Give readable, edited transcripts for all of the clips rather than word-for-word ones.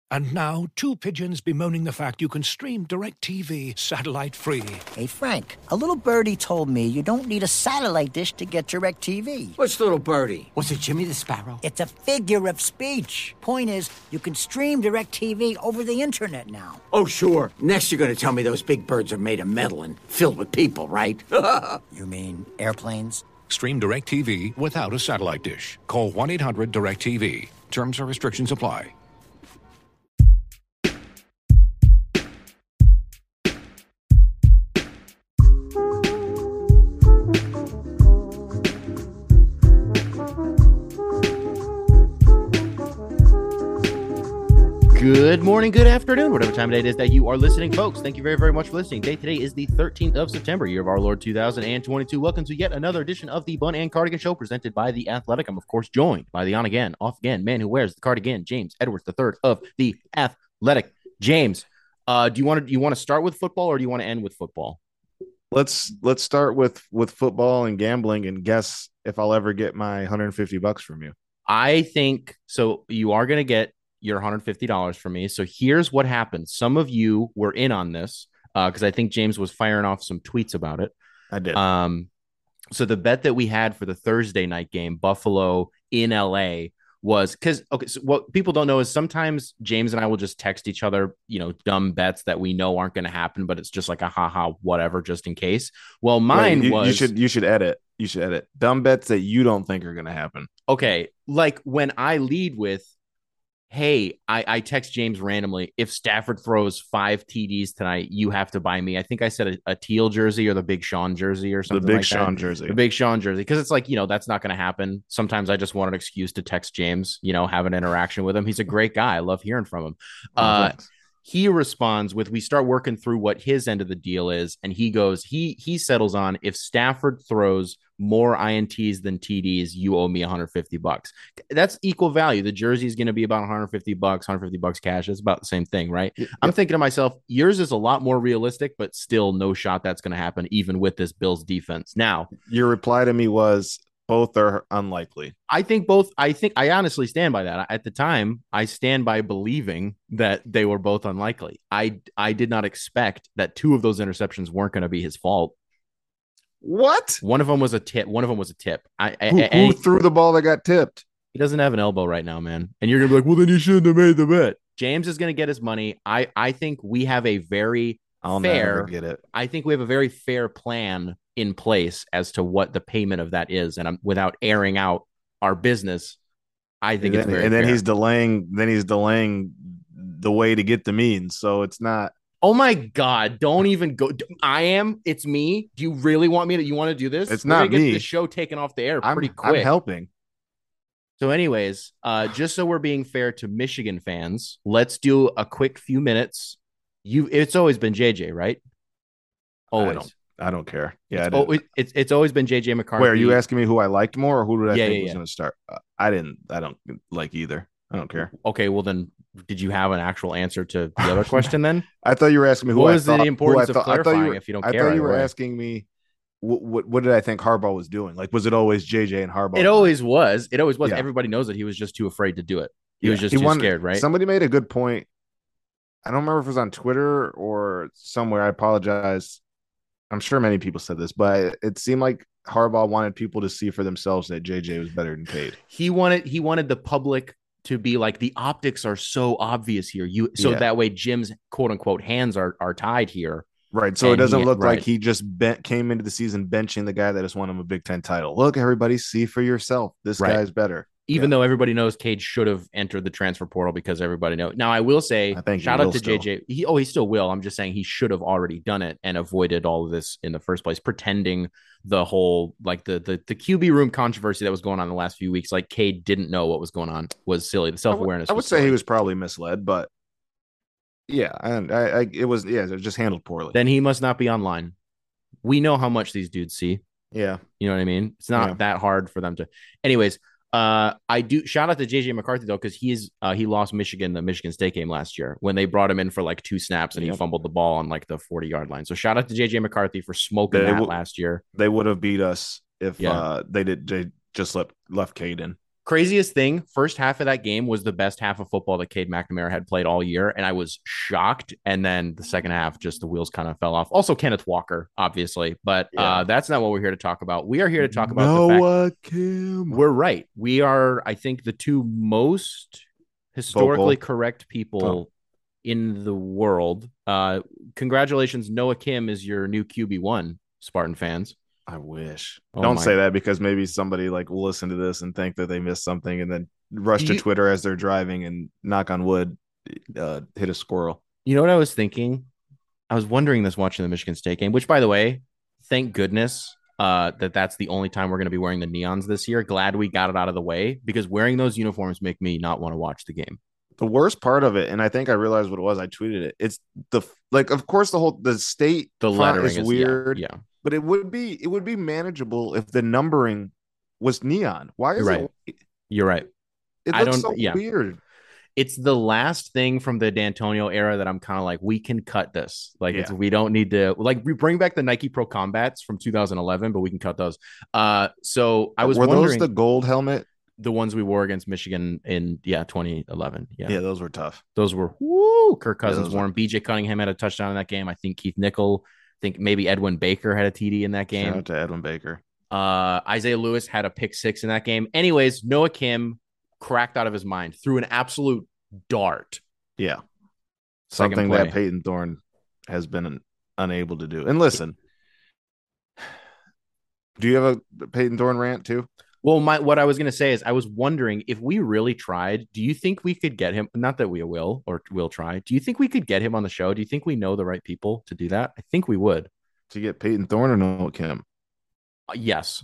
And now, two pigeons bemoaning the fact you can stream DirecTV satellite-free. Hey, Frank, a little birdie told me you don't need a satellite dish to get DirecTV. What's little birdie? Was it Jimmy the Sparrow? It's a figure of speech. Point is, you can stream DirecTV over the internet now. Oh, sure. Next you're going to tell me those big birds are made of metal and filled with people, right? You mean airplanes? Stream DirecTV without a satellite dish. Call 1-800-DirecTV. Terms and restrictions apply. Good morning, good afternoon, whatever time of day it is that you are listening, folks. Thank you very, very much for listening. Today is the 13th of September, year of our Lord 2022. Welcome to yet another edition of the Bun and Cardigan Show, presented by The Athletic. I'm, of course, joined by the on-again, off-again man who wears the cardigan, James Edwards III of The Athletic. James, do you want to start with football or do you want to end with football? Let's start with football and gambling and guess if I'll ever get my $150 from you. I think so. You are going to get your $150 from me. So here's what happened. Some of you were in on this because I think James was firing off some tweets about it. I did. So the bet that we had for the Thursday night game, Buffalo in LA, was because, okay, so what people don't know is sometimes James and I will just text each other, dumb bets that we know aren't going to happen, but it's just like a haha, whatever, just in case. Well, mine was. You should edit. You should edit dumb bets that you don't think are going to happen. Okay. Like when I lead with, hey, I text James randomly, if Stafford throws 5 TDs tonight, you have to buy me. I think I said a teal jersey or the Big Sean jersey or something like that. The Big Sean jersey. Because it's like, that's not going to happen. Sometimes I just want an excuse to text James, have an interaction with him. He's a great guy. I love hearing from him. He responds with, we start working through what his end of the deal is. And he goes, he settles on, if Stafford throws more INTs than TDs, you owe me $150. That's equal value. The jersey is going to be about $150 cash. It's about the same thing, right? Yep. I'm thinking to myself, yours is a lot more realistic, but still no shot that's going to happen, even with this Bills defense. Now, your reply to me was, both are unlikely. I honestly stand by that. At the time, I stand by believing that they were both unlikely. I did not expect that 2 of those interceptions weren't going to be his fault. What? One of them was a tip. Who threw the ball that got tipped? He doesn't have an elbow right now, man. And you're going to be like, well, then you shouldn't have made the bet. James is going to get his money. I think we have a very never get it. I think we have a very fair plan in place as to what the payment of that is. And without airing out our business, I think it's very fair. He's delaying the way to get the means. So it's not. Oh my God, don't even go. It's me. Do you really want you want to do this? It's not me. Get the show taken off the air pretty quick. I'm helping. So anyways, just so we're being fair to Michigan fans, let's do a quick few minutes. It's always been JJ, right? Always. I don't care. Yeah, it's always been JJ McCarthy. Wait, are you asking me who I liked more, or who did I think was going to start? I don't like either. I don't care. Okay, well then, did you have an actual answer to the other question then? I thought you were asking me who what I was thought, the importance of clarifying if you don't care. I thought you were asking me what did I think Harbaugh was doing? Like, was it always JJ and Harbaugh? It always was. Yeah. Everybody knows that he was just too afraid to do it. He was just too scared, right? Somebody made a good point. I don't remember if it was on Twitter or somewhere. I apologize. I'm sure many people said this, but it seemed like Harbaugh wanted people to see for themselves that JJ was better than Cade. He wanted the public to be like, the optics are so obvious here. That way Jim's quote unquote hands are tied here. Right. So it doesn't look like he just came into the season benching the guy that just won him a Big Ten title. Look, everybody, see for yourself. This guy's better. Even though everybody knows Cade should have entered the transfer portal because everybody knows. Now, I will say, shout out to JJ. He still will. I'm just saying he should have already done it and avoided all of this in the first place, pretending the whole, like the QB room controversy that was going on in the last few weeks. Like Cade didn't know what was going on was silly. The self-awareness. I would say he was probably misled, but yeah, and it was just handled poorly. Then he must not be online. We know how much these dudes see. Yeah. You know what I mean? It's not that hard for them to. Anyways, I do shout out to JJ McCarthy though, because he lost Michigan the Michigan State game last year when they brought him in for like 2 snaps and he fumbled the ball on like the 40-yard line. So shout out to JJ McCarthy for smoking that last year. They would have beat us if they just left Cade in. Craziest thing, first half of that game was the best half of football that Cade McNamara had played all year, and I was shocked. And then the second half, just the wheels kind of fell off. Also, Kenneth Walker, obviously, but Yeah. that's not what we're here to talk about. We are here to talk about the fact Noah Kim. we're right. We are, I think, the two most historically Vocal. correct people in the world. Congratulations, Noah Kim is your new QB1, Spartan fans. I wish. Oh Don't my- say that because maybe somebody like will listen to this and think that they missed something and then rush Do to you- Twitter as they're driving and knock on wood, hit a squirrel. You know what I was thinking? I was wondering this watching the Michigan State game, which, by the way, thank goodness that's the only time we're going to be wearing the neons this year. Glad we got it out of the way because wearing those uniforms make me not want to watch the game. The worst part of it, and I think I realized what it was. I tweeted it. It's of course, the state The font lettering is is weird, Yeah, but it would be manageable if the numbering was neon. Why is You're right. it? You're right. It I looks don't- so yeah. weird. It's the last thing from the D'Antonio era that I'm kind of like, we can cut this. Like, we don't need to, like, we bring back the Nike Pro Combats from 2011, but we can cut those. So I was Were wondering those the gold helmet? the ones we wore against Michigan in 2011. Yeah, those were tough. Those were woo. Kirk Cousins those wore them. BJ Cunningham had a touchdown in that game. I think Keith Nickel. I think maybe Edwin Baker had a TD in that Shout game. out to Edwin Baker. Isaiah Lewis had a pick 6 in that game. Anyways, Noah Kim cracked out of his mind, threw an absolute dart. Yeah, Second something play. that Peyton Thorne has been unable to do. And listen, do you have a Peyton Thorne rant too? Well, what I was going to say is I was wondering if we really tried, do you think we could get him? Not that we will or will try. Do you think we could get him on the show? Do you think we know the right people to do that? I think we would. To get Peyton Thorne or Noah Kim? Yes.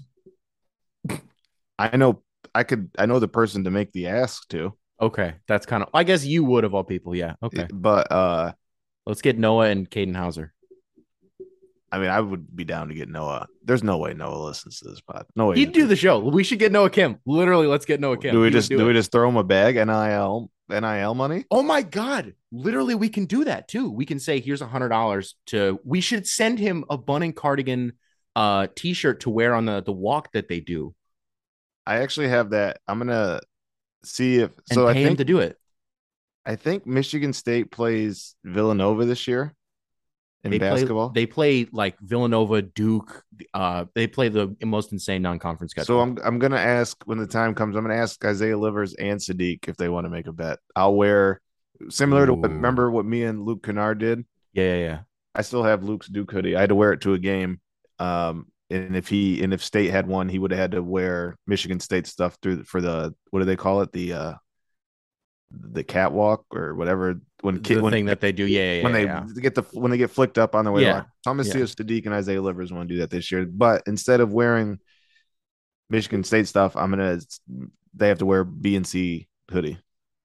I know the person to make the ask to. Okay. That's kind of, I guess you would of all people. Yeah. Okay. But Let's get Noah and Caden Hauser. I mean, I would be down to get Noah. There's no way Noah listens to this pod. No way. He'd do the show. We should get Noah Kim. Literally, let's get Noah Kim. Do we He would just do it. we just throw him a bag NIL money? Oh my God. Literally, we can do that too. We can say, here's $100 to, we should send him a bun and cardigan t-shirt to wear on the walk that they do. I actually have that. I'm gonna see if And so. pay him to do it. I think Michigan State plays Villanova this year in basketball. They play like Villanova, Duke. They play the most insane non-conference schedule. So I'm gonna ask when the time comes. I'm gonna ask Isaiah Livers and Sadiq if they want to make a bet. I'll wear similar to remember what me and Luke Kennard did. Yeah. I still have Luke's Duke hoodie. I had to wear it to a game. And if State had won, he would have had to wear Michigan State stuff for the what do they call it, the catwalk or whatever when thing that they do. When they get flicked up on their way. Yeah. So I'm gonna see if Sadiq and Isaiah Livers want to do that this year. But instead of wearing Michigan State stuff, they have to wear BNC hoodie.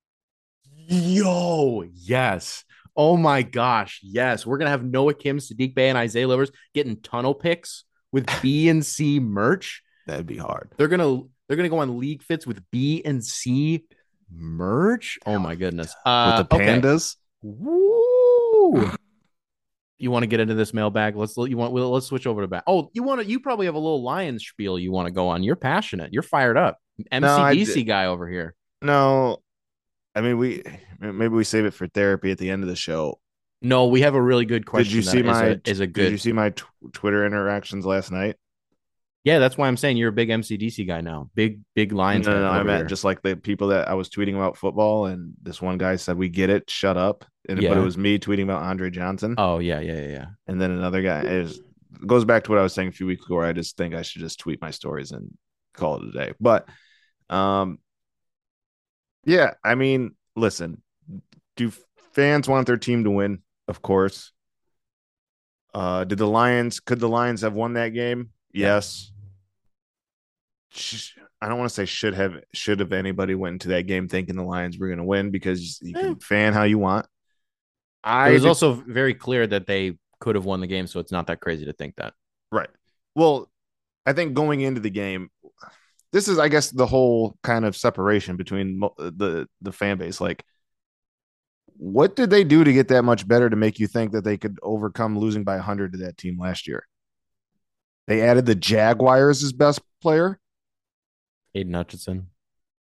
Yo, yes. Oh my gosh, yes. We're gonna have Noah Kim, Sadiq Bey, and Isaiah Livers getting tunnel picks with B and C merch. That'd be hard. They're gonna go on League Fits with B and C merch. Oh my goodness. With the pandas. Woo! You want to get into this mailbag? Let's switch over to back. Oh, you probably have a little Lions spiel you want to go on. You're passionate. You're fired up. MCDC guy over here. No, I mean maybe we save it for therapy at the end of the show. No, we have a really good question. Did you see Did you see my Twitter interactions last night? Yeah, that's why I'm saying you're a big MCDC guy now. Big Lions. No, I meant just like the people that I was tweeting about football, and this one guy said, "We get it, shut up." But it was me tweeting about Andre Johnson. Oh yeah. And then another guy goes back to what I was saying a few weeks ago. Where I just think I should just tweet my stories and call it a day. But, yeah, I mean, listen, do fans want their team to win? Of course. Could the Lions have won that game? Yes. I don't want to say should have anybody went into that game thinking the Lions were going to win, because you can fan how you want. It was also very clear that they could have won the game, so it's not that crazy to think that. Right. Well, I think going into the game, this is, I guess, the whole kind of separation between the fan base. Like, what did they do to get that much better to make you think that they could overcome losing by 100 to that team last year? They added the Jaguars' best player, Aiden Hutchinson.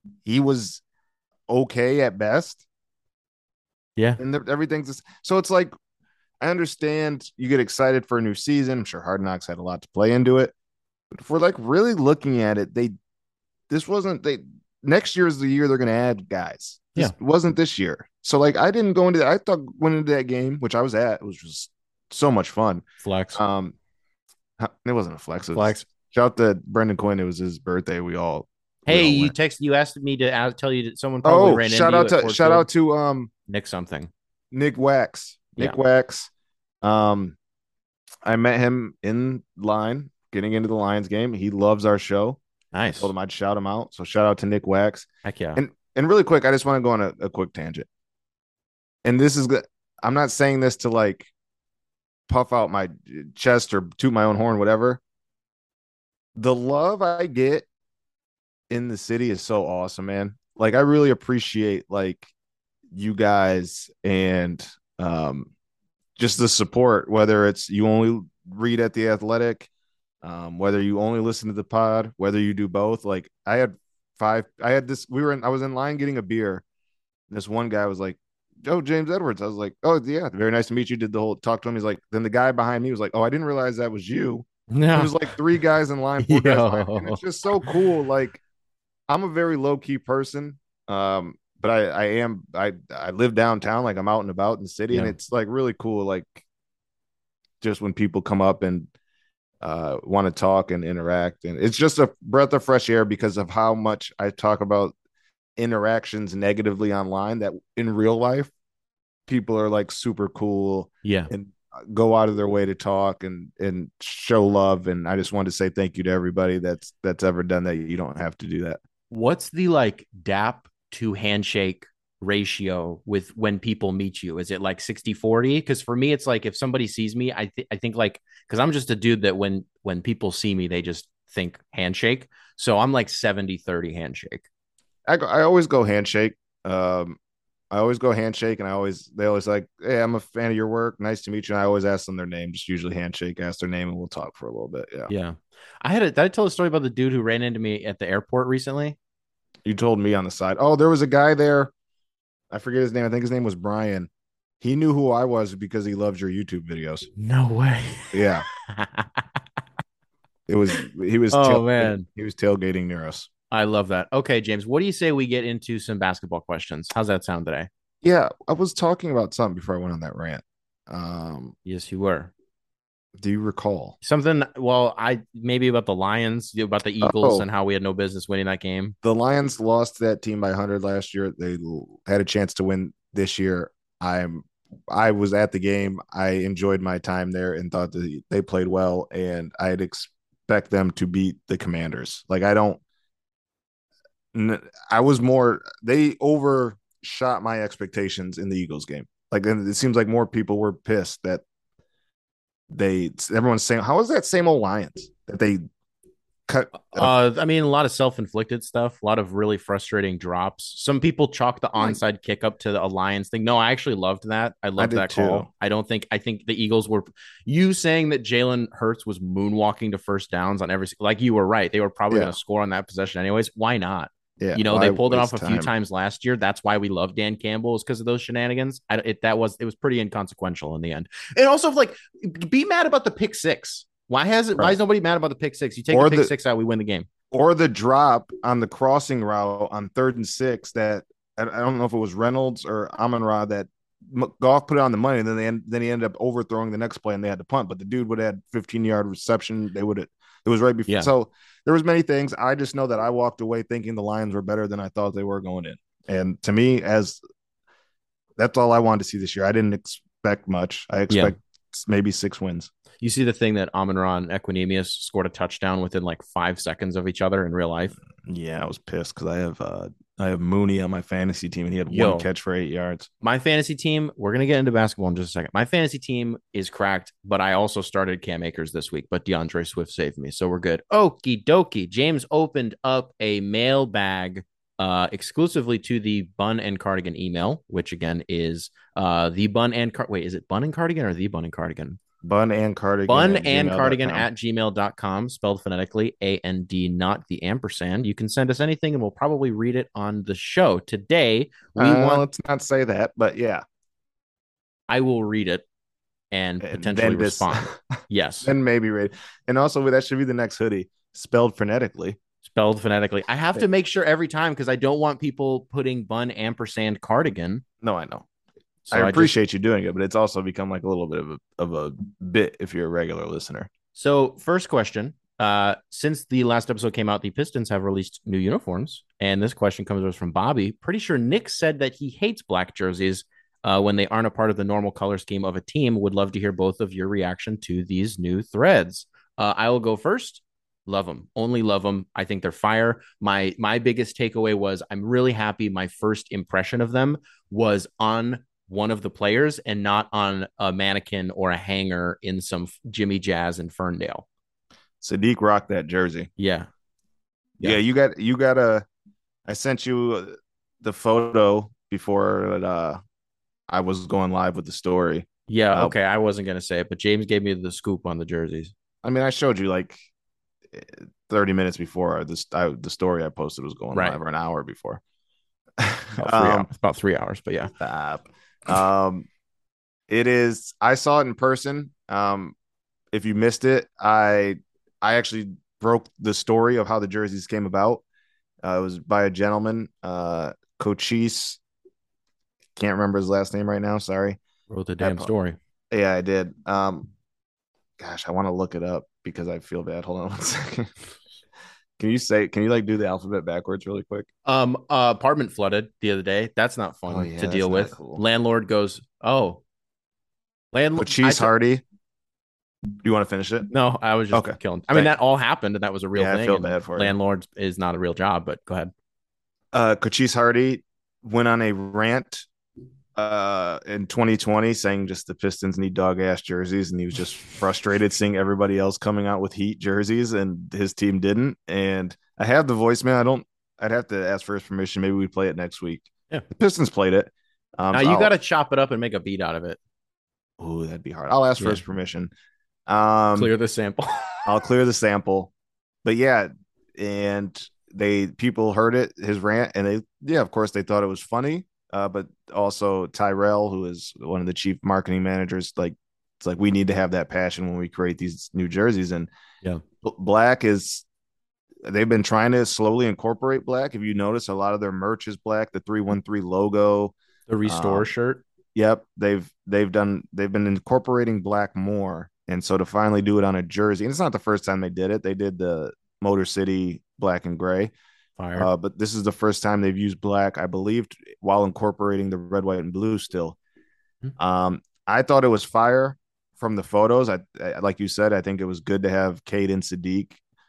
he was okay at best, Yeah. and everything's just, so it's like I understand you get excited for a new season. I'm sure Hard Knocks had a lot to play into it, but if we're like really looking at it, this wasn't they next year is the year they're going to add guys. This wasn't this year. So like I didn't go into that. I thought went into that game, which I was at, it was just so much fun. Flex. It wasn't a flex. Flex. Shout out to Brendan Quinn. It was his birthday. Hey, you asked me to tell you that someone probably ran shout into out you to shout out to Nick something. Nick Wax. Nick Wax. I met him in line getting into the Lions game. He loves our show. Nice. I told him I'd shout him out. So shout out to Nick Wax. Heck yeah. And really quick, I just want to go on a quick tangent. And this is good. I'm not saying this to like puff out my chest or toot my own horn, whatever. The love I get in the city is so awesome, man. Like I really appreciate like you guys and just the support, whether it's you only read at The Athletic, whether you only listen to the pod, whether you do both. Like I was in line getting a beer. And this one guy was like, "Oh, James Edwards." I was like, "Oh yeah, very nice to meet you." Did the whole talk to him. He's like, then the guy behind me was like, "Oh, I didn't realize that was you." No. It was like 3 guys in line, 4 guys in line. And it's just so cool. Like I'm a very low key person. But I live downtown, like I'm out and about in the city, and it's like really cool. Like just when people come up and want to talk and interact, and it's just a breath of fresh air because of how much I talk about interactions negatively online that in real life people are like super cool and go out of their way to talk and show love. And I just wanted to say thank you to everybody that's ever done that. You don't have to do that. What's the like dap to handshake ratio with when people meet you? Is it like 60-40? Because for me, it's like if somebody sees me, I think like, because I'm just a dude that when people see me, they just think handshake. So I'm like 70-30 handshake. I always go handshake. I always go handshake, and they always like, "Hey, I'm a fan of your work. Nice to meet you." And I always ask them their name, just usually handshake, ask their name, and we'll talk for a little bit. Yeah. Yeah. Did I tell a story about the dude who ran into me at the airport recently? You told me on the side. Oh, there was a guy there. I forget his name. I think his name was Brian. He knew who I was because he loves your YouTube videos. No way. Yeah. He was tailgating near us. I love that. Okay, James, what do you say we get into some basketball questions? How's that sound today? Yeah, I was talking about something before I went on that rant. Yes, you were. Do you recall something? Well, maybe about the Lions, about the Eagles, and how we had no business winning that game. The Lions lost that team by 100 last year. They had a chance to win this year. I was at the game. I enjoyed my time there and thought that they played well, and I'd expect them to beat the Commanders. Like they overshot my expectations in the Eagles game. Like, and it seems like more people were pissed that everyone's saying, how is that same old Lions that they cut? I mean, a lot of self-inflicted stuff, a lot of really frustrating drops. Some people chalk the onside kick up to the Lions thing. No, I actually loved that. I loved that call. Too. I think the Eagles were, you saying that Jalen Hurts was moonwalking to first downs on like you were right. They were probably going to score on that possession anyways. Why not? Yeah, they pulled it off a few times last year. That's why we love Dan Campbell, is because of those shenanigans. It was pretty inconsequential in the end. And also, like, be mad about the pick six. Why is nobody mad about the pick six? You take the pick six out, we win the game. Or the drop on the crossing route on 3rd and 6 that I don't know if it was Reynolds or Amon-Ra that Goff put it on the money, and then he ended up overthrowing the next play and they had to punt. But the dude would have had 15-yard reception. It was right before. Yeah. So there was many things. I just know that I walked away thinking the Lions were better than I thought they were going in. And to me, that's all I wanted to see this year. I didn't expect much. I expect maybe 6 wins. You see the thing that Amon-Ra and Equanimeous scored a touchdown within like 5 seconds of each other in real life. Yeah, I was pissed because I have Mooney on my fantasy team, and he had one catch for 8 yards. My fantasy team, we're going to get into basketball in just a second. My fantasy team is cracked, but I also started Cam Akers this week, but DeAndre Swift saved me, so we're good. Okie dokie. James opened up a mailbag exclusively to the Bun and Cardigan email, which again is the Bun and Wait, is it Bun and Cardigan or the Bun and Cardigan? Bun and cardigan Bun at and cardigan gmail.com. at gmail.com, spelled phonetically, AND, not the ampersand. You can send us anything and we'll probably read it on the show. Today, Let's not say that, but yeah. I will read it and potentially then respond. Yes. Then maybe read. And also, that should be the next hoodie, spelled phonetically. Spelled phonetically. I have to make sure every time because I don't want people putting bun ampersand cardigan. No, I know. So I appreciate you doing it, but it's also become like a little bit of a bit if you're a regular listener. So first question. Since the last episode came out, the Pistons have released new uniforms. And this question comes to us from Bobby. Pretty sure Nick said that he hates black jerseys when they aren't a part of the normal color scheme of a team. Would love to hear both of your reaction to these new threads. I will go first. Love them. Only love them. I think they're fire. My biggest takeaway was I'm really happy my first impression of them was on one of the players and not on a mannequin or a hanger in some Jimmy Jazz in Ferndale. Sadiq rocked that jersey. Yeah. You got I sent you the photo before I was going live with the story. Yeah. Okay. I wasn't going to say it, but James gave me the scoop on the jerseys. I mean, I showed you like 30 minutes before the story I posted was going live, or an hour before. About 3 hours, but yeah. It is. I saw it in person. If you missed it, I actually broke the story of how the jerseys came about. It was by a gentleman, Cochise. Can't remember his last name right now. Sorry. Wrote the damn story. Yeah, I did. Gosh, I want to look it up because I feel bad. Hold on 1 second. Can you like do the alphabet backwards really quick? Apartment flooded the other day. That's not fun to deal with. Cool. Landlord goes, landlord. Cheese Hardy. Do you want to finish it? No, I was just killing. I mean, that all happened and that was a real thing. I feel bad for landlord is not a real job, but go ahead. Cochise Hardy went on a rant in 2020 saying just the Pistons need dog ass jerseys, and he was just frustrated seeing everybody else coming out with Heat jerseys and his team didn't. And I have the voicemail. I'd have to ask for his permission. Maybe we play it next week. Yeah, the Pistons played it. Now you got to chop it up and make a beat out of it. Oh, that'd be hard. I'll ask for his permission. Clear the sample. I'll clear the sample. But yeah, and people heard it, his rant, and of course they thought it was funny. But also Tyrell, who is one of the chief marketing managers, it's like we need to have that passion when we create these new jerseys. And black they've been trying to slowly incorporate black. If you notice, a lot of their merch is black. The 313 logo, the Restore shirt. Yep, they've been incorporating black more, and so to finally do it on a jersey, and it's not the first time they did it. They did the Motor City black and gray. Fire. But this is the first time they've used black, I believe, while incorporating the red, white, and blue still. Mm-hmm. I thought it was fire from the photos. I like you said, I think it was good to have Cade and Sadiq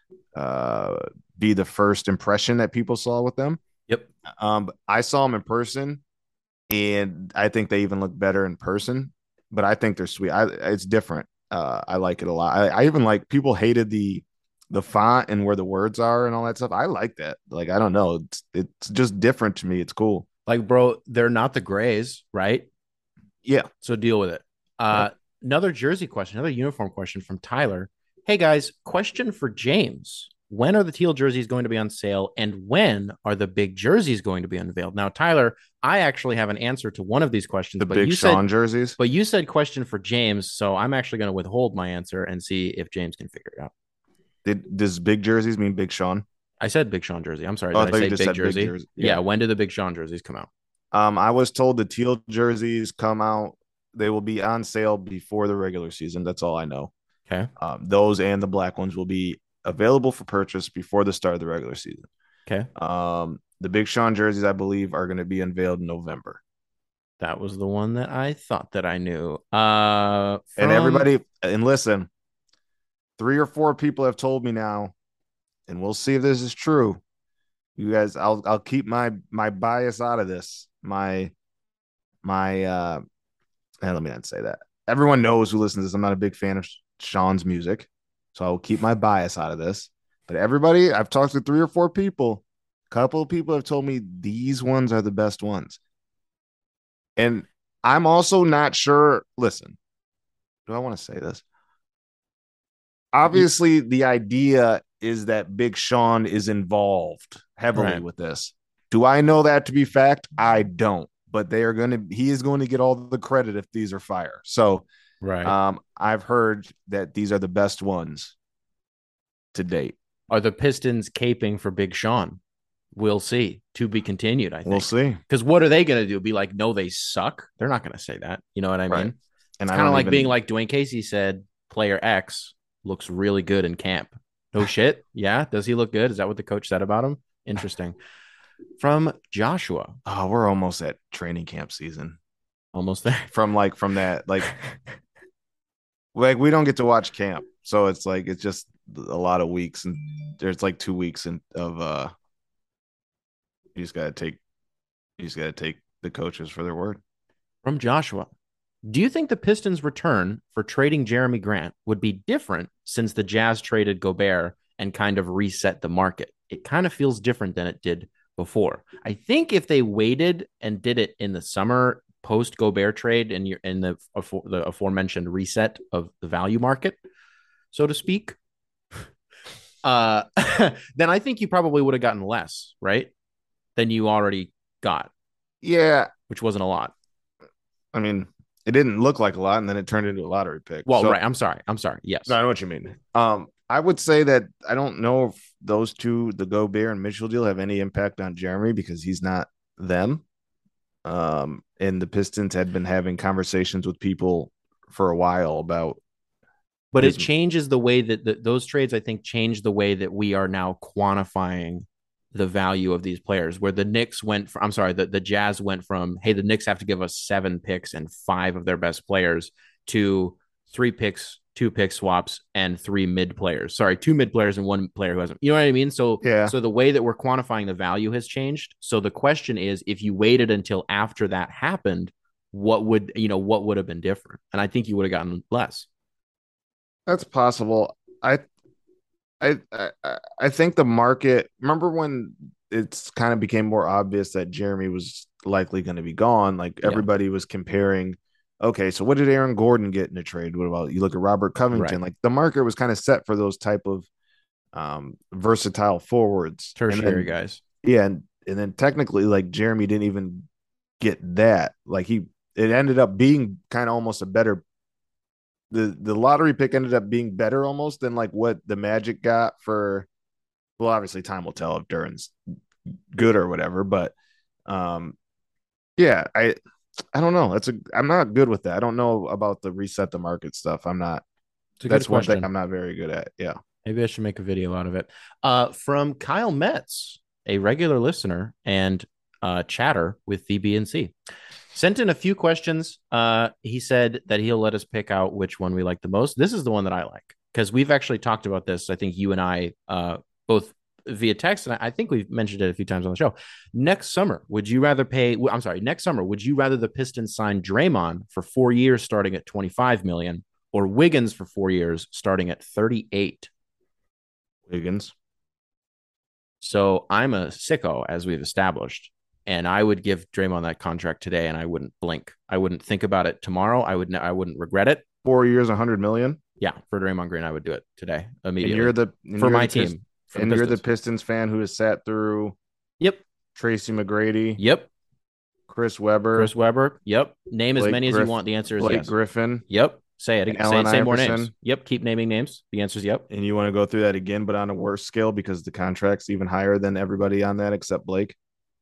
be the first impression that people saw with them. Yep. I saw them in person, and I think they even look better in person. But I think they're sweet. It's different. I like it a lot. I even like, people hated the font and where the words are and all that stuff. I like that. Like, I don't know. It's just different to me. It's cool. Like, bro, they're not the grays, right? Yeah. So deal with it. Another jersey question, another uniform question from Tyler. Hey guys, question for James. When are the teal jerseys going to be on sale, and when are the big jerseys going to be unveiled? Now, Tyler, I actually have an answer to one of these questions. The Big Sean jerseys? But you said question for James, so I'm actually going to withhold my answer and see if James can figure it out. Does big jerseys mean Big Sean? I said Big Sean jersey. I'm sorry. Did I say big jersey? Yeah. When did the Big Sean jerseys come out? I was told the teal jerseys come out. They will be on sale before the regular season. That's all I know. Okay. Those and the black ones will be available for purchase before the start of the regular season. Okay. The Big Sean jerseys, I believe, are going to be unveiled in November. That was the one that I thought that I knew. And everybody, and listen, 3 or 4 people have told me now, and we'll see if this is true. You guys, I'll keep my bias out of this. Let me not say that. Everyone knows who listens to this. I'm not a big fan of Sean's music, so I will keep my bias out of this. But everybody, I've talked to 3 or 4 people. A couple of people have told me these ones are the best ones. And I'm also not sure. Listen, do I want to say this? Obviously, the idea is that Big Sean is involved heavily Right. with this. Do I know that to be fact? I don't. But he is going to get all the credit if these are fire. So Right. I've heard that these are the best ones to date. Are the Pistons caping for Big Sean? We'll see. To be continued, I think. We'll see. Because what are they going to do? Be like, no, they suck? They're not going to say that. You know what I Right. mean? And It's I kind of don't like even being like Dwayne Casey said, player X looks really good in camp. No shit. Yeah. Does he look good? Is that what the coach said about him? Interesting. From Joshua. Oh, we're almost at training camp season. Almost there. From that, like we don't get to watch camp. So it's like it's just a lot of weeks, and there's like 2 weeks of you just gotta take the coaches for their word. From Joshua. Do you think the Pistons' return for trading Jeremy Grant would be different since the Jazz traded Gobert and kind of reset the market? It kind of feels different than it did before. I think if they waited and did it in the summer post Gobert trade and you're in the aforementioned reset of the value market, so to speak, then I think you probably would have gotten less, right? Than you already got, Yeah, which wasn't a lot. I mean, it didn't look like a lot, and then it turned into a lottery pick. Well, So- right. I'm sorry. Yes. No, I know what you mean. I would say that I don't know if those two, the Gobert and Mitchell deal, have any impact on Jeremy because he's not them. And the Pistons had been having conversations with people for a while about. But it changes the way that those trades, I think, change the way that we are now quantifying the value of these players. Where the Knicks went from, I'm sorry, the Jazz went from, hey, the Knicks have to give us 7 picks and 5 of their best players to 3 picks, 2 pick swaps, and 3 mid players. Sorry, 2 mid players and 1 player who hasn't. You know what I mean? So Yeah. So the way that we're quantifying the value has changed. So the question is, if you waited until after that happened, what would have been different? And I think you would have gotten less. That's possible. I think the market. Remember when it's kind of became more obvious that Jeremy was likely going to be gone? Like everybody was comparing. Okay, so what did Aaron Gordon get in a trade? What about you look at Robert Covington? Right. Like the market was kind of set for those type of versatile forwards, Tertiary guys. Yeah, and then technically, like Jeremy didn't even get that. Like it ended up being kind of almost a better. The lottery pick ended up being better almost than like what the Magic got for. Well, obviously, time will tell if Duran's good or whatever, but yeah, I don't know. I'm not good with that. I don't know about the reset the market stuff. I'm not. That's one thing I'm not very good at. Yeah. Maybe I should make a video out of it. From Kyle Metz, a regular listener and chatter with the BNC. Sent in a few questions. He said that he'll let us pick out which one we like the most. This is the one that I like because we've actually talked about this. I think you and I both via text, and I think we've mentioned it a few times on the show. Next summer, would you rather the Pistons sign Draymond for 4 years starting at $25 million or Wiggins for 4 years starting at $38? Wiggins. So I'm a sicko, as we've established, and I would give Draymond that contract today, and I wouldn't blink. I wouldn't think about it tomorrow. I wouldn't regret it. 4 years, $100 million. Yeah, for Draymond Green, I would do it today immediately. You're my team. And you're the Pistons fan who has sat through. Yep. Tracy McGrady. Yep. Chris Webber. Yep. Name as many as you want. The answer is Blake yes. Griffin. Yep. Say it. Say more names. Yep. Keep naming names. The answer is yep. And you want to go through that again, but on a worse scale because the contract's even higher than everybody on that except Blake.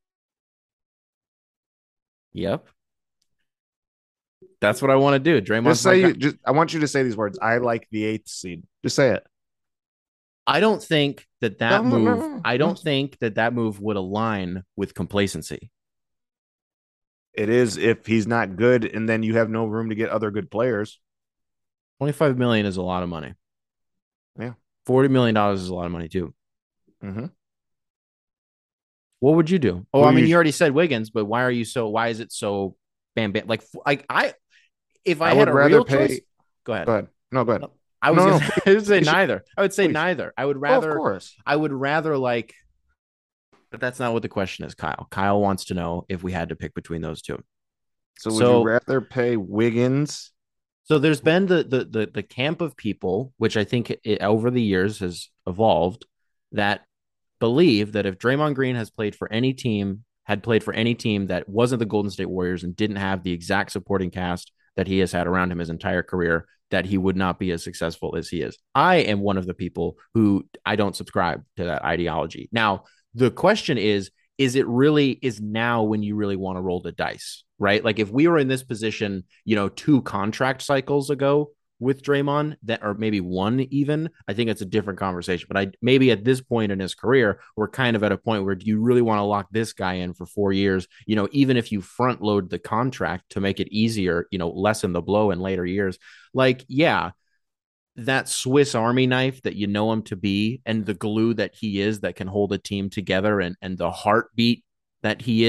Yep. That's what I want to do. Draymond. I want you to say these words. I like the 8th seed. Just say it. I don't think that move. I don't think that move would align with complacency. It is if he's not good, and then you have no room to get other good players. $25 million is a lot of money. Yeah, $40 million is a lot of money too. Mm-hmm. What would you do? Oh, you already said Wiggins, but why is it so bam bam? If I had a real choice, go ahead. No, go ahead. I would say neither. I would say neither. I would rather. Of course. I would rather but that's not what the question is, Kyle. Kyle wants to know if we had to pick between those two. So would you rather pay Wiggins So there's been the camp of people, which I think over the years has evolved, that believe that if Draymond Green had played for any team that wasn't the Golden State Warriors and didn't have the exact supporting cast that he has had around him his entire career, that he would not be as successful as he is. I am one of the people who I don't subscribe to that ideology. Now, the question is it really is now when you really want to roll the dice, right? Like if we were in this position, 2 contract cycles ago with Draymond, that or maybe one even, I think it's a different conversation. But maybe at this point in his career, we're kind of at a point where do you really want to lock this guy in for 4 years? Even if you front load the contract to make it easier, lessen the blow in later years. Like, yeah, that Swiss Army knife that you know him to be, and the glue that he is that can hold a team together, and the heartbeat that he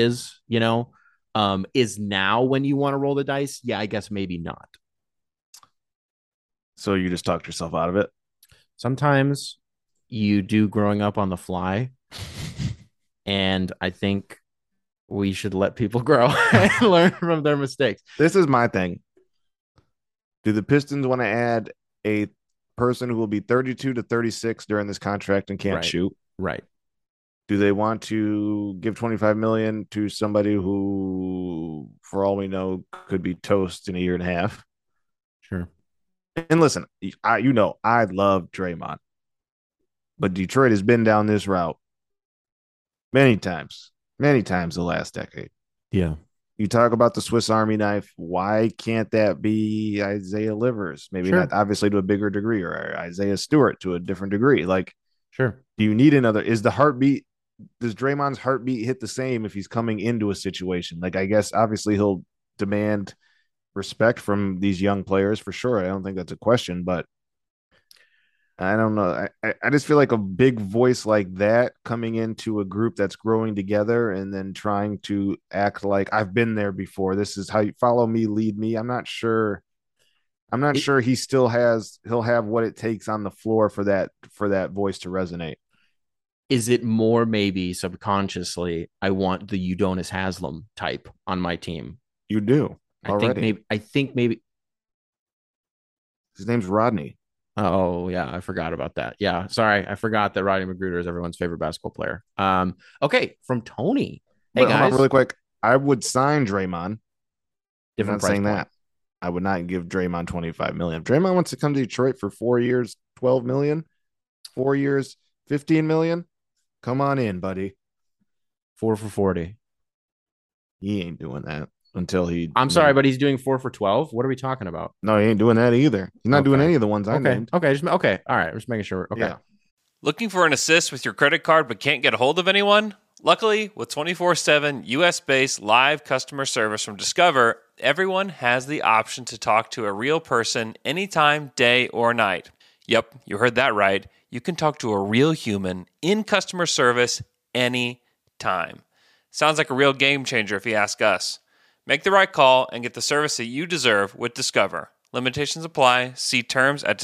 is now when you want to roll the dice. Yeah, I guess maybe not. So you just talked yourself out of it? Sometimes you do growing up on the fly. And I think we should let people grow and learn from their mistakes. This is my thing. Do the Pistons want to add a person who will be 32 to 36 during this contract and can't shoot? Right. Do they want to give $25 million to somebody who, for all we know, could be toast in a year and a half? Sure. And listen, I love Draymond, but Detroit has been down this route many times the last decade. Yeah. You talk about the Swiss Army knife. Why can't that be Isaiah Livers? Maybe not, obviously, to a bigger degree, or Isaiah Stewart to a different degree. Like, sure. Do you need another? Does Draymond's heartbeat hit the same if he's coming into a situation? Like, I guess obviously he'll demand respect from these young players for sure. I don't think that's a question, but I don't know. I just feel like a big voice like that coming into a group that's growing together and then trying to act like I've been there before. This is how you follow me, lead me. I'm not sure he'll have what it takes on the floor for that voice to resonate. Is it more maybe subconsciously, I want the Udonis Haslem type on my team? You do. Already. I think maybe his name's Rodney. Oh yeah, I forgot about that. Yeah, sorry, I forgot that Rodney McGruder is everyone's favorite basketball player. Okay, from Tony. Hey guys, really quick. I would sign Draymond. Different price saying point. That. I would not give Draymond $25 million. If Draymond wants to come to Detroit for 4 years, $12 million, 4 years, $15 million. Come on in, buddy. 4 for 40. He ain't doing that until he. I'm sorry, but he's doing 4 for 12. What are we talking about? No, he ain't doing that either. He's not doing any of the ones I named. Okay. All right. Just making sure. Okay. Yeah. Looking for an assist with your credit card but can't get a hold of anyone? Luckily, with 24/7 US-based live customer service from Discover, everyone has the option to talk to a real person anytime, day or night. Yep, you heard that right. You can talk to a real human in customer service anytime. Sounds like a real game changer if you ask us. Make the right call and get the service that you deserve with Discover. Limitations apply. See terms at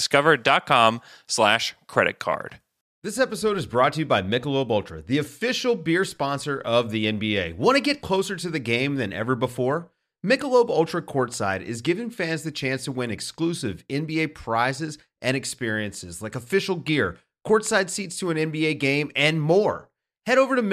discover.com/creditcard. This episode is brought to you by Michelob Ultra, the official beer sponsor of the NBA. Want to get closer to the game than ever before? Michelob Ultra Courtside is giving fans the chance to win exclusive NBA prizes and experiences like official gear, courtside seats to an NBA game, and more. Head over to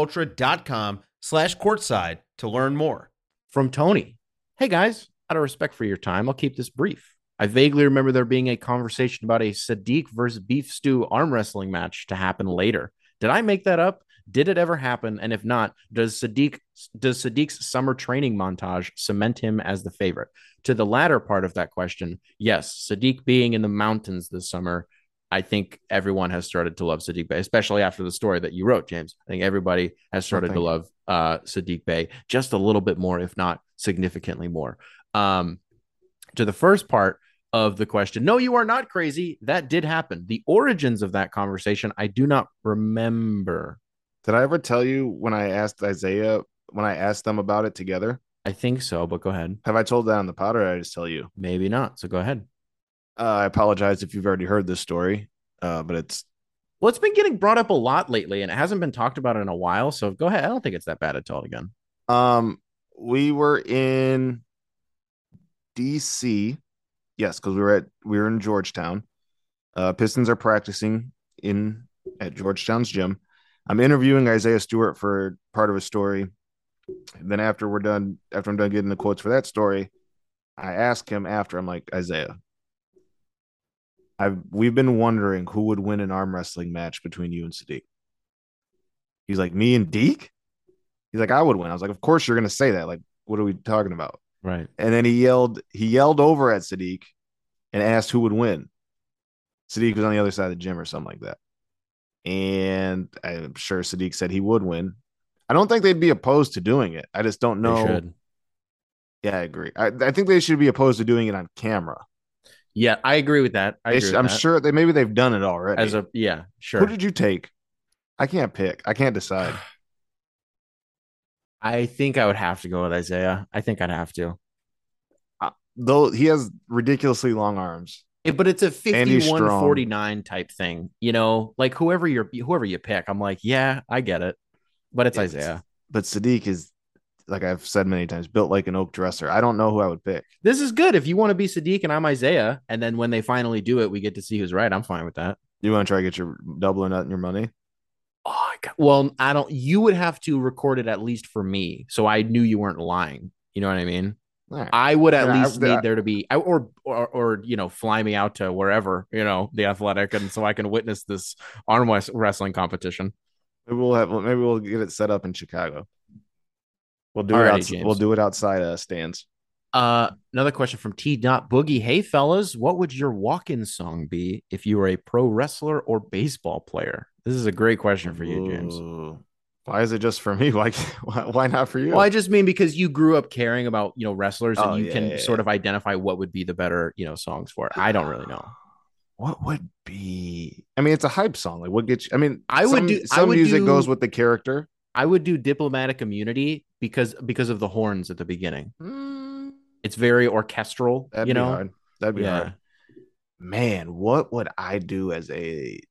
MichelobUltra.com/courtside to learn more. From Tony. Hey guys, out of respect for your time, I'll keep this brief. I vaguely remember there being a conversation about a Sadiq versus Beef Stew arm wrestling match to happen later. Did I make that up? Did it ever happen? And if not, does Sadiq's summer training montage cement him as the favorite? To the latter part of that question, yes, Sadiq being in the mountains this summer, I think everyone has started to love Sadiq Bey, especially after the story that you wrote, James. I think everybody has started to love Sadiq Bey just a little bit more, if not significantly more. To the first part of the question, no, you are not crazy. That did happen. The origins of that conversation, I do not remember. Did I ever tell you when I asked Isaiah, when I asked them about it together? I think so, but go ahead. Have I told that on the pod, or did I just tell you? Maybe not, so go ahead. I apologize if you've already heard this story, but it's been getting brought up a lot lately, and it hasn't been talked about in a while, so go ahead. I don't think it's that bad to tell it again. We were in DC Yes, because we were in Georgetown. Pistons are practicing in at Georgetown's gym. I'm interviewing Isaiah Stewart for part of a story. And then after I'm done getting the quotes for that story, I ask him after. I'm like, Isaiah, we've been wondering who would win an arm wrestling match between you and Sadiq. He's like, me and Deke? He's like, I would win. I was like, of course you're gonna say that. Like, what are we talking about? Right. And then he yelled over at Sadiq and asked who would win. Sadiq was on the other side of the gym or something like that. And I'm sure Sadiq said he would win. I don't think they'd be opposed to doing it. I just don't They know. should. Yeah, I agree. I think they should be opposed to doing it on camera. Yeah, I agree with that. I'm sure maybe they've done it already. Sure. Who did you take? I can't pick. I can't decide. I think I would have to go with Isaiah. I think I'd have to. Though he has ridiculously long arms. But it's a And he's 51-49 type thing, like whoever you pick. I'm like, yeah, I get it, but it's Isaiah. But Sadiq is, like I've said many times, built like an oak dresser. I don't know who I would pick. This is good if you want to be Sadiq and I'm Isaiah, and then when they finally do it, we get to see who's right. I'm fine with that. You want to try to get your double or nut in your money? Oh, well, I don't. You would have to record it at least for me, so I knew you weren't lying. You know what I mean? Right. I would at least need there to be, or fly me out to wherever, the Athletic, and so I can witness this arm wrestling competition. Maybe we'll get it set up in Chicago. We'll do Alrighty, We'll do it outside stands. Another question from T. Boogie. Hey fellas, what would your walk-in song be if you were a pro wrestler or baseball player? This is a great question for you, James. Ooh. Why is it just for me? Why not for you? Well, I just mean because you grew up caring about, wrestlers, and you can sort of of identify what would be the better, songs for it. I don't really know. What would be? I mean, it's a hype song. Like, what gets you? I mean, some music goes with the character. I would do Diplomatic Immunity because of the horns at the beginning. It's very orchestral. That'd be hard. That'd be hard. Man, what would I do as a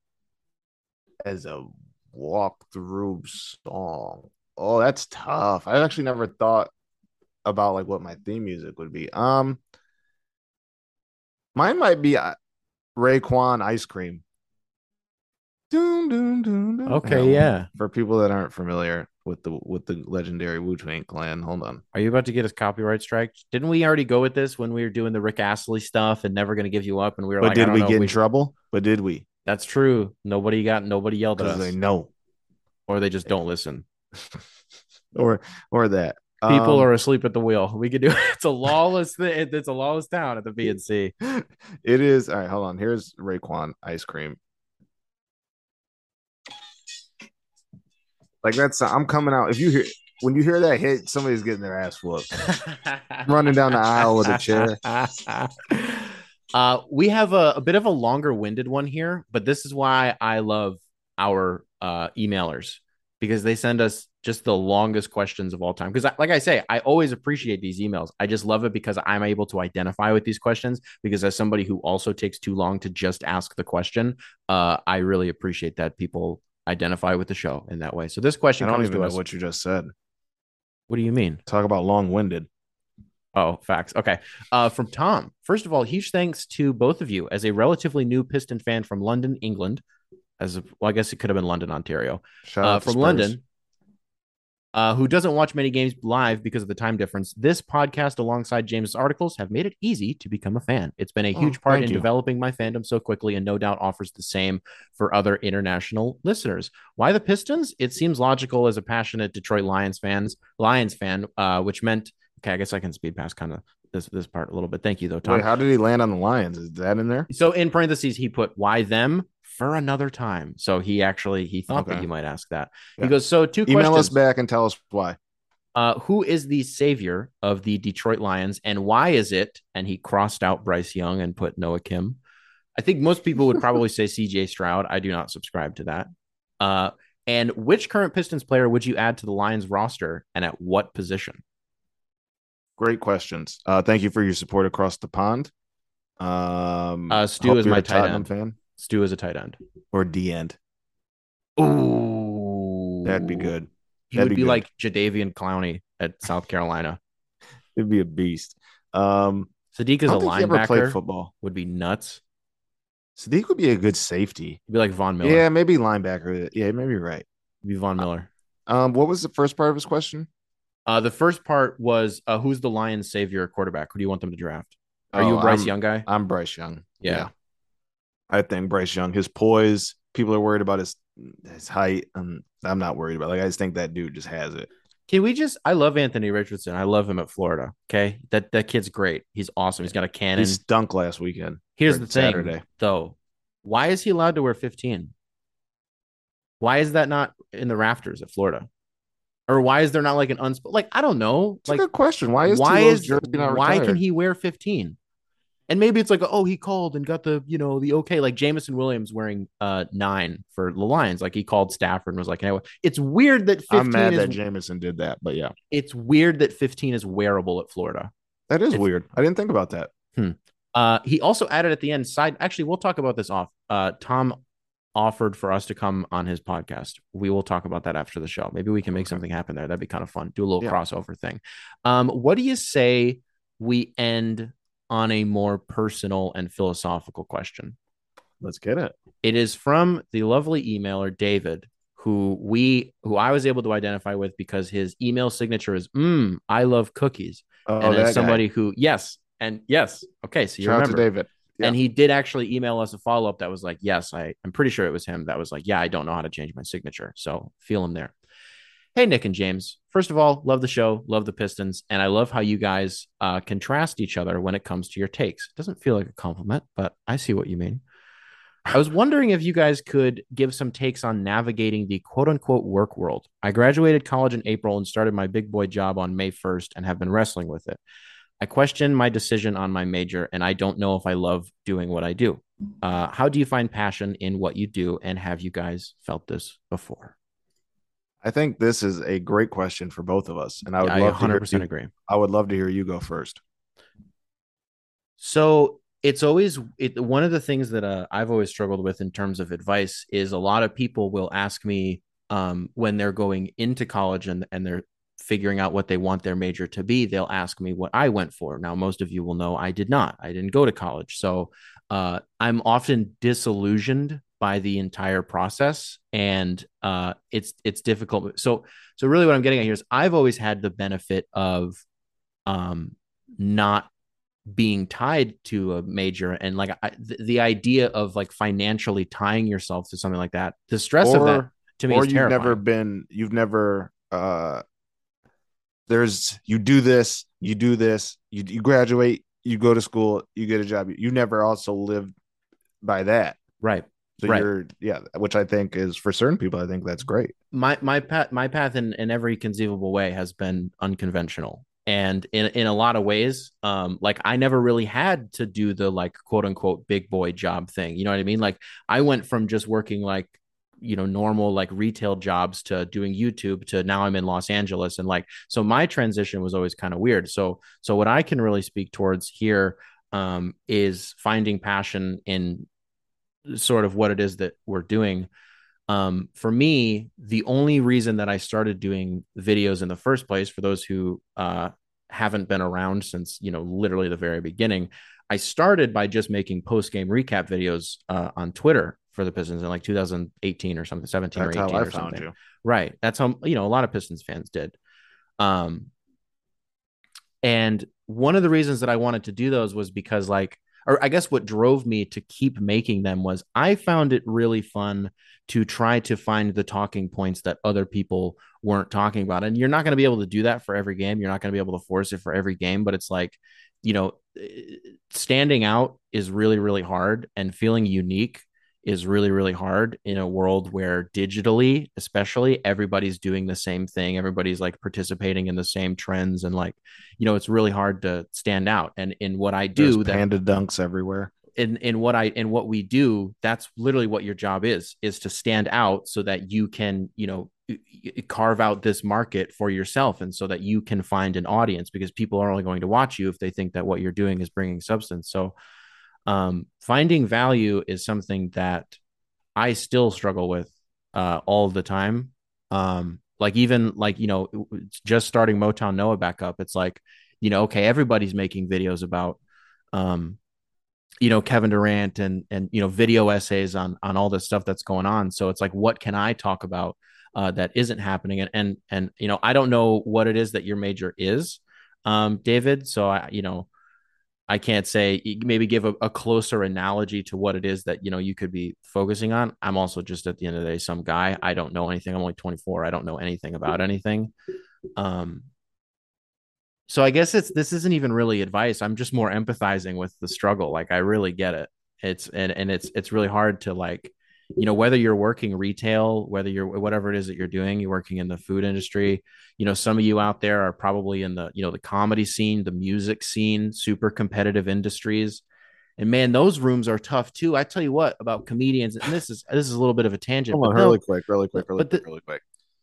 walkthrough song? Oh, that's tough. I've actually never thought about like what my theme music would be. Mine might be Raekwon Ice Cream. Okay, yeah. For people that aren't familiar with the legendary Wu-Tang Clan, hold on. Are you about to get us copyright strike? Didn't we already go with this when we were doing the Rick Astley stuff and Never Gonna Give You Up? And we were but did we get in trouble? But did we? That's true. Nobody yelled at us. They know, or they just don't listen, or that people are asleep at the wheel. We could do it. It's a lawless thing. It's a lawless town at the BNC. It is. All right, hold on. Here's Raekwon Ice Cream. Like I'm coming out. When you hear that hit, somebody's getting their ass whooped. Running down the aisle with a chair. We have a bit of a longer-winded one here, but this is why I love our emailers, because they send us just the longest questions of all time. Because like I say, I always appreciate these emails. I just love it because I'm able to identify with these questions, because as somebody who also takes too long to just ask the question, I really appreciate that people identify with the show in that way. So this question comes to us. I don't even know what you just said. What do you mean? Talk about long-winded. Oh, facts. Okay. From Tom. First of all, huge thanks to both of you. As a relatively new Piston fan from London, England, I guess it could have been London, Ontario. Shout out from London, who doesn't watch many games live because of the time difference, this podcast alongside James' articles have made it easy to become a fan. It's been a huge part in developing my fandom so quickly, and no doubt offers the same for other international listeners. Why the Pistons? It seems logical as a passionate Detroit Lions fan, which meant, okay, I guess I can speed past kind of this part a little bit. Thank you, though, Tom. Wait, how did he land on the Lions? Is that in there? So in parentheses, he put, why them? For another time. So he thought that you might ask that. Yeah. He goes, so two questions. Email us back and tell us why. Who is the savior of the Detroit Lions, and why is it? And he crossed out Bryce Young and put Noah Kim. I think most people would probably say CJ Stroud. I do not subscribe to that. And which current Pistons player would you add to the Lions roster, and at what position? Great questions. Thank you for your support across the pond. Stu is my tight end fan. Stu is a tight end. Or D end. Ooh. That'd be good. He would be like Jadeveon Clowney at South Carolina. It'd be a beast. Sadiq I as a don't think he ever played linebacker football. would be nuts. Sadiq would be a good safety. He'd be like Von Miller. Yeah, maybe linebacker. Yeah, maybe you're right. He'd be Von Miller. What was the first part of his question? The first part was who's the Lions' savior quarterback? Who do you want them to draft? Are you a Oh, Bryce Young guy? I'm Bryce Young. Yeah. I think Bryce Young, his poise. People are worried about his height. I'm not worried about. Like, I just think that dude just has it. Can we just? I love Anthony Richardson. I love him at Florida. Okay, that kid's great. He's awesome. He's got a cannon. He stunk last weekend. Here's the thing, Saturday. though. Why is he allowed to wear 15? Why is that not in the rafters at Florida? Or why is there not like an like I don't know. It's like a good question. Why is jersey not why retired? can he wear 15? And maybe it's like, oh, he called and got the, the okay. Like Jameson Williams wearing 9 for the Lions. Like he called Stafford and was like, hey, it's weird that 15 I'm mad that Jameson did that, but yeah. It's weird that 15 is wearable at Florida. That is weird. I didn't think about that. He also added at the end actually, we'll talk about this off. Tom offered for us to come on his podcast. We will talk about that after the show. Maybe we can make something happen there. That'd be kind of fun. Do a little crossover thing. What do you say we end on a more personal and philosophical question? Let's get it. It is from the lovely emailer David, who I was able to identify with because his email signature is I love cookies. Oh, and as that somebody guy. who okay, so you Shout out remember to David. Yeah. And he did actually email us a follow-up that was like, yes, I'm pretty sure it was him that was like, yeah, I don't know how to change my signature. So feel him there. Hey, Nick and James. First of all, love the show, love the Pistons, and I love how you guys contrast each other when it comes to your takes. It doesn't feel like a compliment, but I see what you mean. I was wondering if you guys could give some takes on navigating the quote-unquote work world. I graduated college in April and started my big boy job on May 1st and have been wrestling with it. I question my decision on my major, and I don't know if I love doing what I do. How do you find passion in what you do, and have you guys felt this before? I think this is a great question for both of us, and I would I love 100% agree. I would love to hear you go first. So it's always one of the things that I've always struggled with in terms of advice is a lot of people will ask me when they're going into college and they're figuring out what they want their major to be, they'll ask me what I went for. Now, most of you will know I did not. I didn't go to college. So I'm often disillusioned by the entire process, and it's difficult. So really what I'm getting at here is I've always had the benefit of not being tied to a major, and like the idea of like financially tying yourself to something like that, the stress of that to me is terrifying. You've never you do this, you graduate, you go to school, you get a job. You never also lived by that. Right. So which I think is for certain people, I think that's great. My path in every conceivable way has been unconventional. And in a lot of ways, like I never really had to do the like quote unquote big boy job thing. You know what I mean? Like I went from just working like, normal like retail jobs to doing YouTube to now I'm in Los Angeles. And like, so my transition was always kind of weird. So what I can really speak towards here is finding passion in sort of what it is that we're doing. For me, the only reason that I started doing videos in the first place, for those who haven't been around since, literally the very beginning, I started by just making post-game recap videos on Twitter for the Pistons in like 2018 or something, 17 That's or 18 how I or found something. you. Right. That's how, a lot of Pistons fans did. And one of the reasons that I wanted to do those was because or I guess what drove me to keep making them was I found it really fun to try to find the talking points that other people weren't talking about. And you're not going to be able to do that for every game. You're not going to be able to force it for every game, but it's like, standing out is really, really hard, and feeling unique is really, really hard in a world where digitally, especially, everybody's doing the same thing. Everybody's like participating in the same trends. And like, it's really hard to stand out. And in what I do, there's panda dunks everywhere. In what we do, that's literally what your job is to stand out so that you can, carve out this market for yourself, and so that you can find an audience, because people are only going to watch you if they think that what you're doing is bringing substance. So finding value is something that I still struggle with all the time. Just starting Motown Noah back up, it's like, okay, everybody's making videos about um, Kevin Durant and video essays on all this stuff that's going on. So it's like, what can I talk about that isn't happening? And I don't know what it is that your major is, David. So I can't say, maybe give a closer analogy to what it is that you could be focusing on. I'm also just, at the end of the day, some guy. I don't know anything. I'm only 24. I don't know anything about anything. Um, so I guess this isn't even really advice. I'm just more empathizing with the struggle. Like, I really get it. It's really hard to, like, whether you're working retail, whether you're whatever it is that you're doing, you're working in the food industry. Some of you out there are probably in the comedy scene, the music scene, super competitive industries. And man, those rooms are tough too. I tell you what about comedians, and this is a little bit of a tangent, Hold on, but really quick.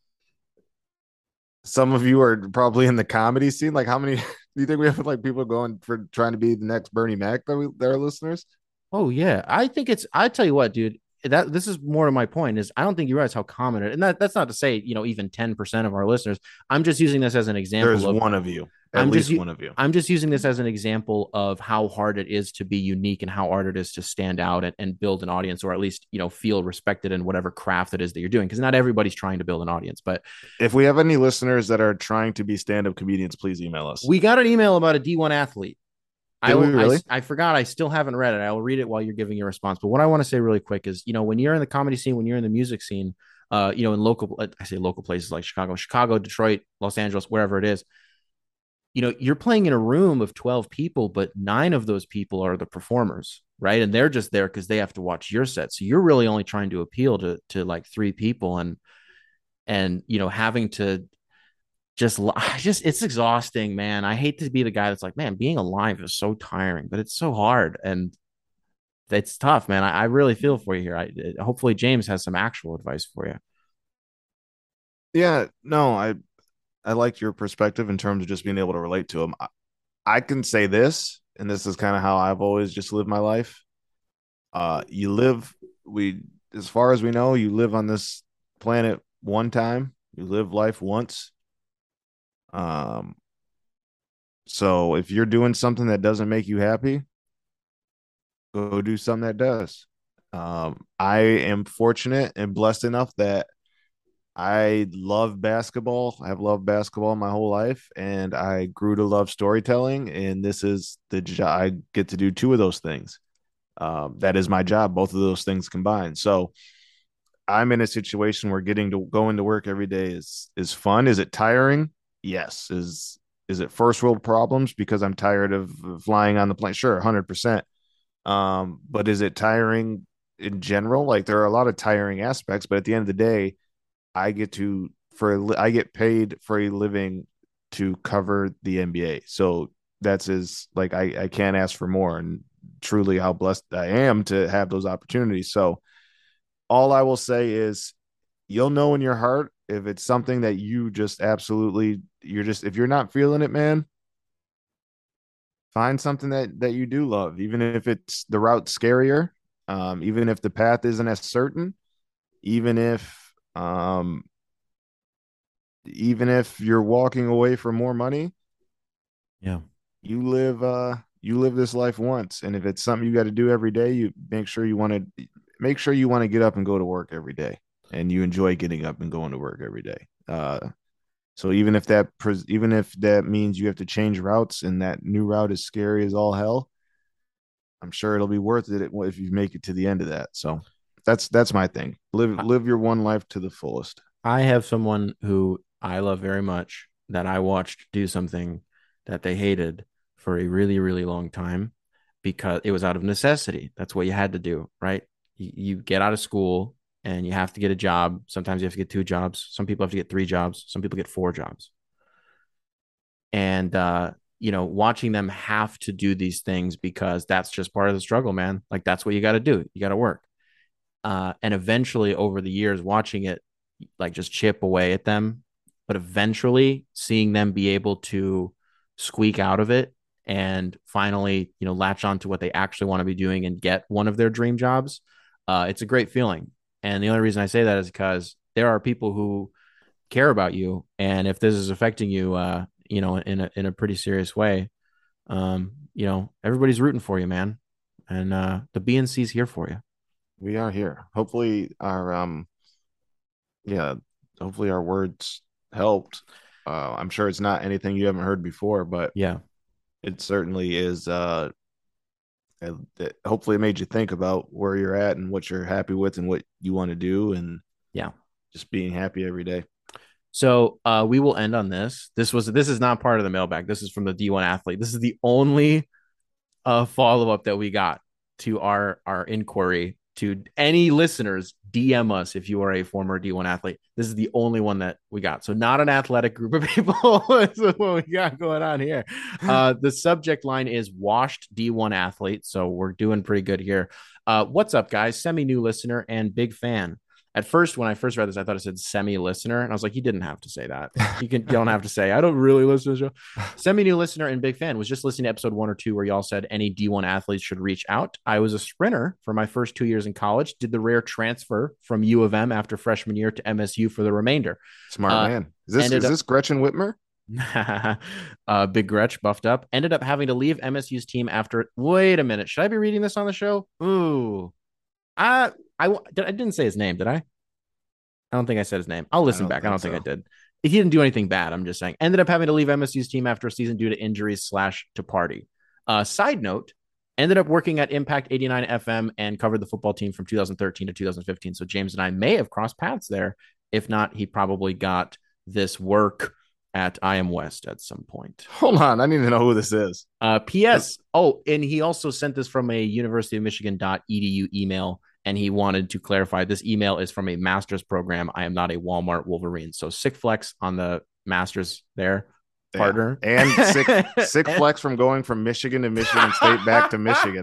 Some of you are probably in the comedy scene. Like, how many do you think we have, like, people going for trying to be the next Bernie Mac that are listeners? Oh yeah, I tell you what, dude. That this is more to my point is, I don't think you realize how common it, and that's not to say even 10% of our listeners. I'm just using this as an example. There's one of you, at least one of you. I'm just using this as an example of how hard it is to be unique and how hard it is to stand out and build an audience, or at least feel respected in whatever craft it is that you're doing. Because not everybody's trying to build an audience. But if we have any listeners that are trying to be stand-up comedians, please email us. We got an email about a D1 athlete. Really? I forgot. I still haven't read it. I will read it while you're giving your response. But what I want to say really quick is, when you're in the comedy scene, when you're in the music scene, in I say local places like Chicago, Detroit, Los Angeles, wherever it is, you're playing in a room of 12 people, but 9 of those people are the performers, right? And they're just there because they have to watch your set. So you're really only trying to appeal to like 3 people, and having to just it's exhausting, man. I hate to be the guy that's like, man, being alive is so tiring, but it's so hard and it's tough, man. I really feel for you here. Hopefully James has some actual advice for you. Yeah, no, I like your perspective in terms of just being able to relate to them. I can say this, and this is kind of how I've always just lived my life. As far as we know, you live on this planet one time. You live life once. So if you're doing something that doesn't make you happy, go do something that does. I am fortunate and blessed enough that I love basketball. I've loved basketball my whole life, and I grew to love storytelling. And this is the job. I get to do 2 of those things. That is my job, both of those things combined. So I'm in a situation where getting to go into work every day is fun. Is it tiring? Yes. Is it first world problems because I'm tired of flying on the plane? Sure, 100%. But is it tiring in general? Like, there are a lot of tiring aspects, but at the end of the day, I get paid for a living to cover the NBA. So I can't ask for more, and truly how blessed I am to have those opportunities. So all I will say is, you'll know in your heart if it's something that you just absolutely, if you're not feeling it, man, find something that you do love, even if it's the route scarier, even if the path isn't as certain, even if you're walking away for more money. Yeah. You live this life once, and if it's something you got to do every day, you make sure you want to get up and go to work every day, and you enjoy getting up and going to work every day. So even if that means you have to change routes and that new route is scary as all hell, I'm sure it'll be worth it if you make it to the end of that. So that's my thing. Live your one life to the fullest. I have someone who I love very much that I watched do something that they hated for a really, really long time because it was out of necessity. That's what you had to do, right? You get out of school and you have to get a job. Sometimes you have to get 2 jobs. Some people have to get 3 jobs. Some people get 4 jobs. And, watching them have to do these things because that's just part of the struggle, man. Like, that's what you got to do. You got to work. And eventually over the years, watching it like just chip away at them, but eventually seeing them be able to squeak out of it and finally, latch on to what they actually want to be doing and get one of their dream jobs. It's a great feeling. And the only reason I say that is because there are people who care about you. And if this is affecting you, in a pretty serious way, Everybody's rooting for you, man. And the BNC's here for you. We are here. Hopefully hopefully our words helped. I'm sure it's not anything you haven't heard before, but yeah, it certainly is. Hopefully it made you think about where you're at and what you're happy with and what you want to do, and just being happy every day. So we will end on this. This is not part of the mailbag. This is from the D1 athlete. This is the only follow-up that we got to our inquiry. To any listeners, DM us if you are a former D1 athlete. This is the only one that we got. So not an athletic group of people. This is what we got going on here. The subject line is washed D1 athlete. So we're doing pretty good here. What's up, guys? Semi-new listener and big fan. At first, when I first read this, I thought it said semi-listener. And I was like, you didn't have to say that. You don't have to say, I don't really listen to the show. Semi-new listener and big fan. Was just listening to episode 1 or 2 where y'all said any D1 athletes should reach out. I was a sprinter for my first 2 years in college. Did the rare transfer from U of M after freshman year to MSU for the remainder. Smart man. Is this Gretchen Whitmer? Big Gretch buffed up. Ended up having to leave MSU's team after. Wait a minute. Should I be reading this on the show? Ooh. I didn't say his name, did I? I don't think I said his name. I'll listen back. I don't think I did. He didn't do anything bad. I'm just saying. Ended up having to leave MSU's team after a season due to injuries / to party. Side note, ended up working at Impact 89 FM and covered the football team from 2013 to 2015. So James and I may have crossed paths there. If not, he probably got this work at IM West at some point. Hold on. I need to know who this is. P.S. Oh, and he also sent this from a University of Michigan.edu email. And he wanted to clarify this email is from a master's program. I am not a Walmart Wolverine. So sick flex on the master's there, partner. And sick flex from going from Michigan to Michigan State back to Michigan.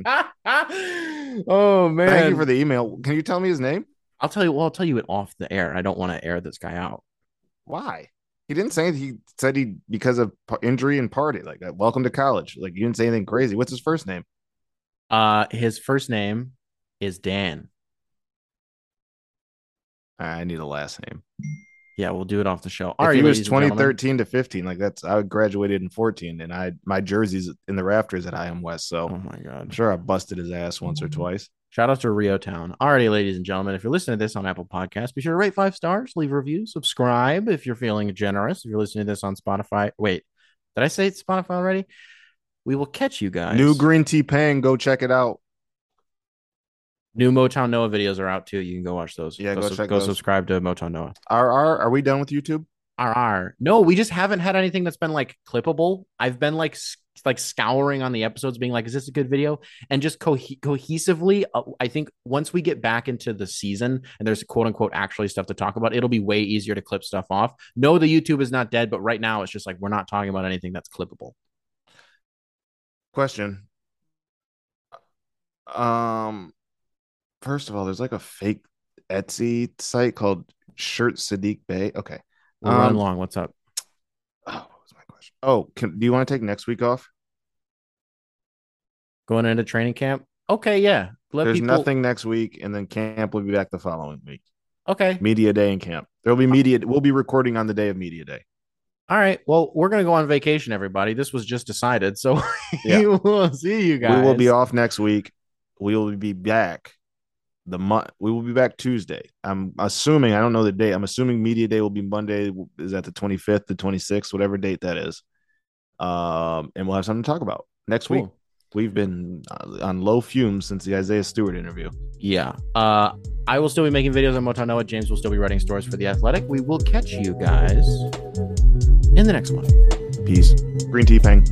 Oh, man. Thank you for the email. Can you tell me his name? I'll tell you it off the air. I don't want to air this guy out. Why? He didn't say anything. He said he because of injury and party. Like, welcome to college. Like, you didn't say anything crazy. What's his first name? His first name is Dan. I need a last name. Yeah, we'll do it off the show. All right, he was 2013 to 15. Like I graduated in 14, and my jersey's in the rafters at IM West. So, oh my god, I'm sure I busted his ass once or twice. Shout out to Rio Town. Alrighty, ladies and gentlemen, if you're listening to this on Apple Podcasts, be sure to rate 5 stars, leave a review, subscribe if you're feeling generous. If you're listening to this on Spotify, wait, did I say it's Spotify already? We will catch you guys. New Green Tea Pang, go check it out. New Motown Noah videos are out too. You can go watch those. Yeah, go subscribe to Motown Noah. Are we done with YouTube? No, we just haven't had anything that's been like clippable. I've been like scouring on the episodes, being like, is this a good video? And just cohesively, I think once we get back into the season and there's quote unquote actually stuff to talk about, it'll be way easier to clip stuff off. No, the YouTube is not dead, but right now it's just like we're not talking about anything that's clippable. Question. First of all, there's like a fake Etsy site called Shirt Sadiq Bey. Okay. Run along. What's up? Oh, what was my question? Oh, do you want to take next week off? Going into training camp? Okay, yeah. There's nothing next week, and then camp will be back the following week. Okay. Media day and camp. There'll be media. We'll be recording on the day of media day. All right. Well, we're going to go on vacation, everybody. This was just decided. So we will see you guys. We will be off next week. We will be back. We will be back Tuesday. I'm assuming, I don't know the date. I'm assuming media day will be Monday. Is that the 25th, the 26th, whatever date that is. And we'll have something to talk about next week. We've been on low fumes since the Isaiah Stewart interview. Yeah. I will still be making videos on Motown Noah. James will still be writing stories for The Athletic. We will catch you guys in the next one. Peace. Green Tea Pang.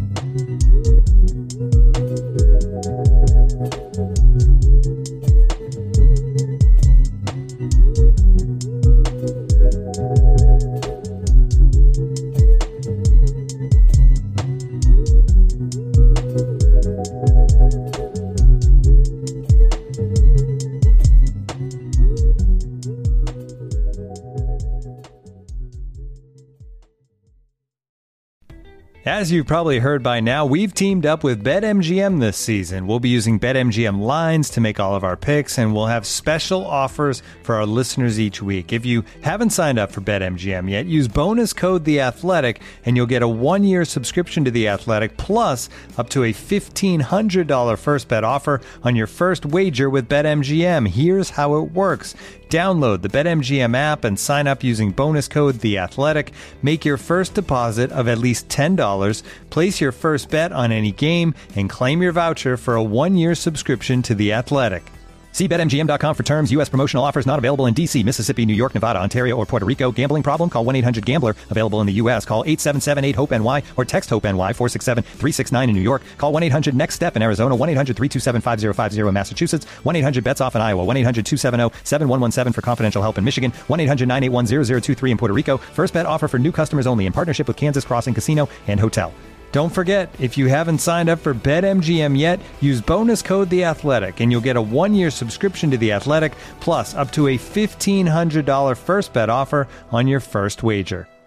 As you've probably heard by now, we've teamed up with BetMGM this season. We'll be using BetMGM lines to make all of our picks, and we'll have special offers for our listeners each week. If you haven't signed up for BetMGM yet, use bonus code The Athletic, and you'll get a 1-year subscription to The Athletic, plus up to a $1,500 first bet offer on your first wager with BetMGM. Here's how it works. Download the BetMGM app and sign up using bonus code The Athletic. Make your first deposit of at least $10. Place your first bet on any game and claim your voucher for a 1-year subscription to The Athletic. See BetMGM.com for terms. U.S. promotional offers not available in D.C., Mississippi, New York, Nevada, Ontario, or Puerto Rico. Gambling problem? Call 1-800-GAMBLER. Available in the U.S. Call 877-8-HOPE-NY or text HOPE-NY 467-369 in New York. Call 1-800-NEXT-STEP in Arizona. 1-800-327-5050 in Massachusetts. 1-800-BETS-OFF in Iowa. 1-800-270-7117 for confidential help in Michigan. 1-800-981-0023 in Puerto Rico. First bet offer for new customers only in partnership with Kansas Crossing Casino and Hotel. Don't forget, if you haven't signed up for BetMGM yet, use bonus code The Athletic, and you'll get a 1-year subscription to The Athletic, plus up to a $1,500 first bet offer on your first wager.